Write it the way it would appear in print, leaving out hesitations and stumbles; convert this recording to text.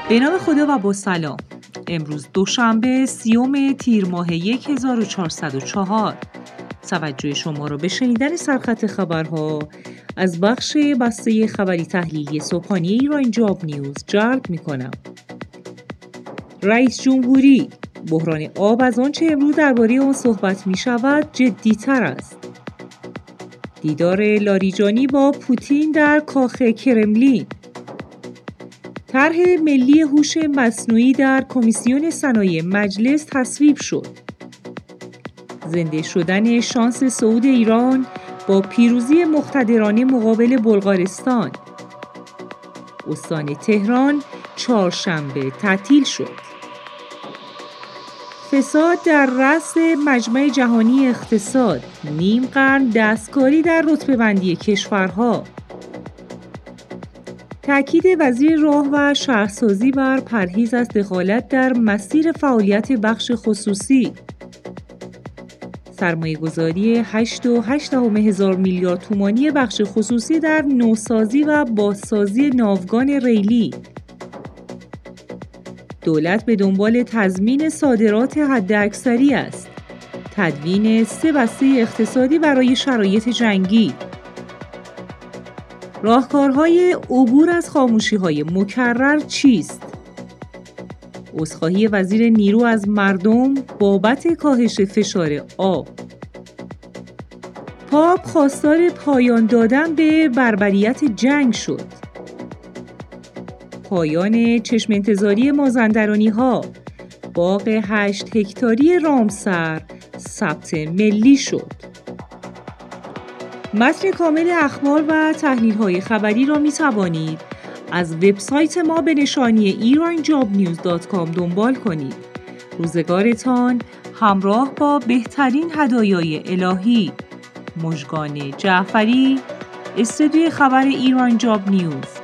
به نام خدا و با سلام. امروز دوشنبه 30 تیر ماه 1404. توجه شما را به شنیدن سرخط خبرها از بخش بسته خبری تحلیلی صبحانه ایران جاب نیوز جلب می کنم. رئیس جمهوری: بحران آب از آنچه امروز درباره آن صحبت می شود جدی‌تر است. دیدار لاریجانی با پوتین در کاخ کرملین. طرح ملی هوش مصنوعی در کمیسیون صنایع مجلس تصویب شد. زنده شدن شانس صعود ایران با پیروزی مقتدرانه مقابل بلغارستان. استان تهران چهارشنبه تعطیل شد. فساد در رأس مجمع جهانی اقتصاد، نیم قرن دستکاری در رتبه‌بندی کشورها. تأکید وزیر راه و شهرسازی بر پرهیز از دخالت در مسیر فعالیت بخش خصوصی. سرمایه‌گذاری 8.8 هزار میلیارد تومانی بخش خصوصی در نوسازی و بازسازی ناوگان ریلی. دولت به دنبال تضمین صادرات حداکثری است. تدوین 3 بسته اقتصادی برای شرایط جنگی. راهکارهای عبور از خاموشی‌های مکرر چیست؟ عذرخواهی وزیر نیرو از مردم بابت کاهش فشار آب. پاپ خواستار پایان دادن به بربریت جنگ شد. پایان چشم انتظاری مازندرانی‌ها. باغ 8 هکتاری رامسر ثبت ملی شد. متن کامل اخبار و تحلیل‌های خبری را می‌توانید از وبسایت ما به نشانی iranjobnews.com دنبال کنید. روزگارتان همراه با بهترین هدایای الهی. مژگان جعفری، استودیوی خبر ایران جاب نیوز.